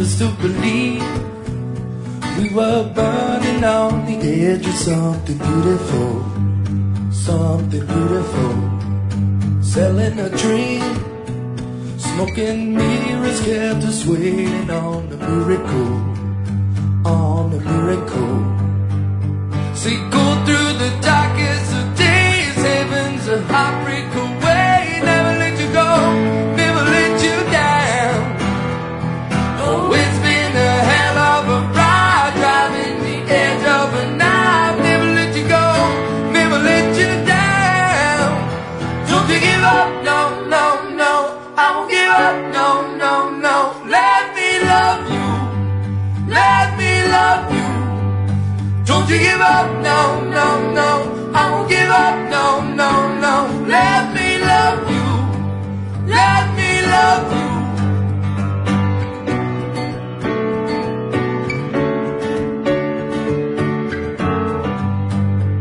us to believe we were burning on the edge of something beautiful, something beautiful. Selling a dream, smoking mirrors kept us waiting on the miracle, on the miracle. See, go through the darkest of days, heaven's a heartbreak away. Never let you go, never let you down. Oh, it's been a hell of a ride, driving the edge of a knife. Never let you go, never let you down. Don't you give up, no, no, no. I won't give up, no, no, no. Let me love you, let me love you. Don't you give up, no, no, no. I won't give up, no, no, no. Let me love you, let me love you.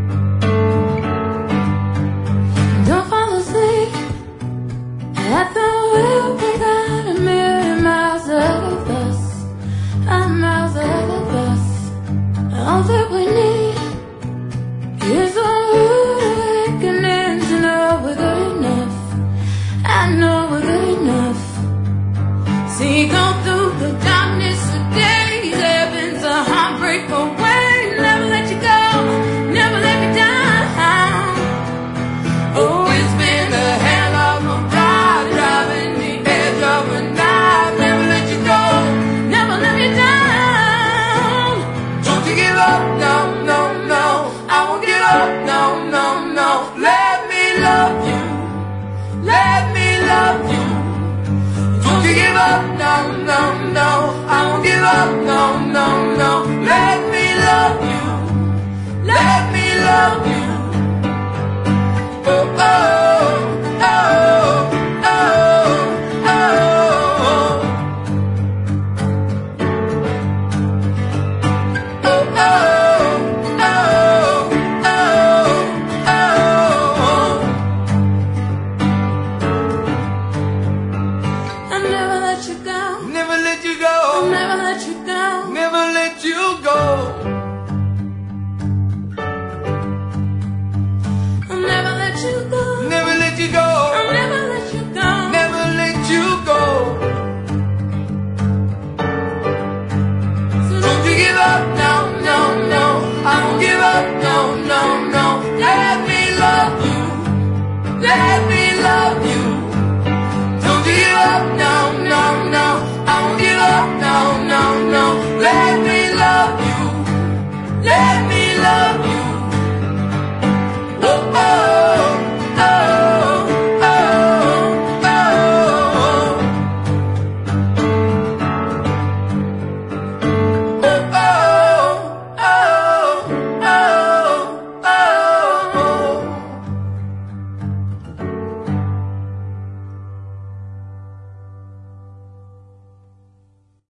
Don't fall asleep at the